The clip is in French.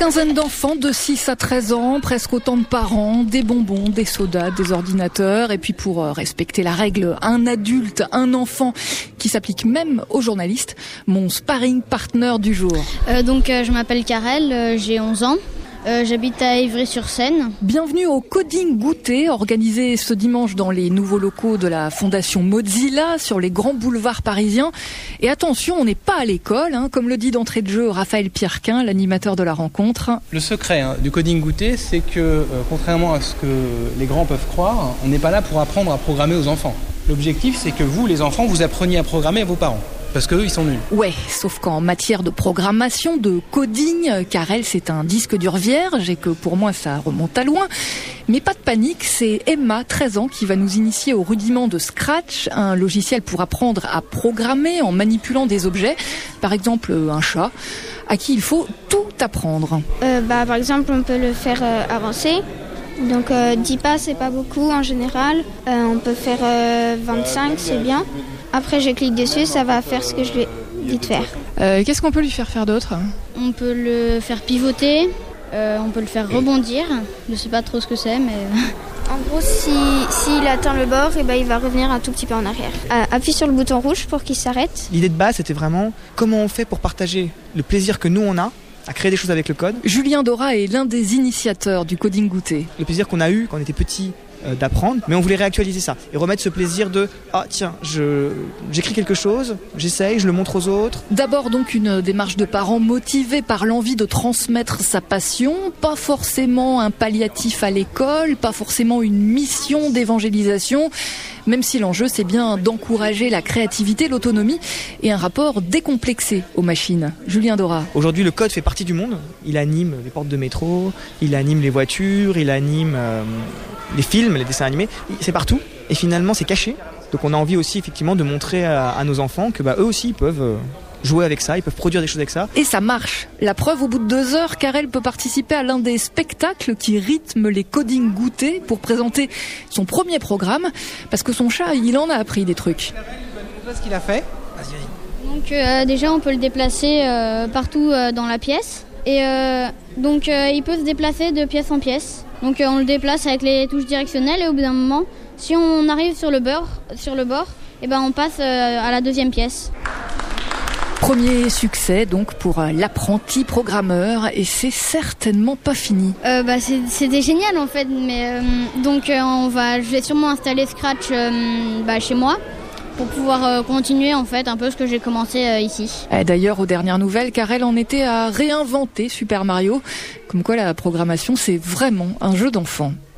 Quinzaine d'enfants de 6 à 13 ans, presque autant de parents, des bonbons, des sodas, des ordinateurs. Et puis pour respecter la règle, un adulte, un enfant, qui s'applique même aux journalistes, mon sparring partner du jour. Je m'appelle Karel, j'ai 11 ans. J'habite à Ivry-sur-Seine. Bienvenue au Coding Goûter, organisé ce dimanche dans les nouveaux locaux de la Fondation Mozilla, sur les grands boulevards parisiens. Et attention, on n'est pas à l'école, comme le dit d'entrée de jeu Raphaël Pierrequin, l'animateur de la rencontre. Le secret du Coding Goûter, c'est que, contrairement à ce que les grands peuvent croire, on n'est pas là pour apprendre à programmer aux enfants. L'objectif, c'est que vous, les enfants, vous appreniez à programmer à vos parents. Parce qu'eux, ils sont nuls. Ouais, sauf qu'en matière de programmation, de coding, Karel, c'est un disque dur vierge et que pour moi, ça remonte à loin. Mais pas de panique, c'est Emma, 13 ans, qui va nous initier au rudiment de Scratch, un logiciel pour apprendre à programmer en manipulant des objets. Par exemple, un chat, à qui il faut tout apprendre. Par exemple, on peut le faire avancer. Donc 10 pas, c'est pas beaucoup en général. On peut faire 25, c'est bien. Après, je clique dessus, ça va faire ce que je lui ai dit de faire. Qu'est-ce qu'on peut lui faire d'autre ? On peut le faire pivoter, on peut le faire rebondir. Je sais pas trop ce que c'est, mais... En gros, s'il atteint le bord, il va revenir un tout petit peu en arrière. Appuie sur le bouton rouge pour qu'il s'arrête. L'idée de base, c'était vraiment comment on fait pour partager le plaisir que nous, on a à créer des choses avec le code. Julien Dora est l'un des initiateurs du Coding Goûter. Le plaisir qu'on a eu quand on était petit d'apprendre, mais on voulait réactualiser ça et remettre ce plaisir de j'écris quelque chose, j'essaye, je le montre aux autres. D'abord donc une démarche de parents motivés par l'envie de transmettre sa passion, pas forcément un palliatif à l'école, pas forcément une mission d'évangélisation, même si l'enjeu c'est bien d'encourager la créativité, l'autonomie et un rapport décomplexé aux machines. Julien Dora. Aujourd'hui le code fait partie du monde, il anime les portes de métro, il anime les voitures, il anime les films, les dessins animés, c'est partout et finalement c'est caché. Donc on a envie aussi effectivement de montrer à nos enfants que eux aussi ils peuvent jouer avec ça, ils peuvent produire des choses avec ça. Et ça marche. La preuve, au bout de 2 heures, Karel peut participer à l'un des spectacles qui rythment les Coding Goûter pour présenter son premier programme, parce que son chat, il en a appris des trucs. Ce qu'il a fait. Donc déjà on peut le déplacer partout dans la pièce. Et il peut se déplacer de pièce en pièce. Donc on le déplace avec les touches directionnelles et au bout d'un moment, si on arrive sur le bord, on passe à la deuxième pièce. Premier succès donc pour l'apprenti programmeur et c'est certainement pas fini. C'était génial en fait, mais je vais sûrement installer Scratch chez moi pour pouvoir continuer en fait un peu ce que j'ai commencé ici. D'ailleurs, aux dernières nouvelles, Karel en était à réinventer Super Mario, comme quoi la programmation c'est vraiment un jeu d'enfant.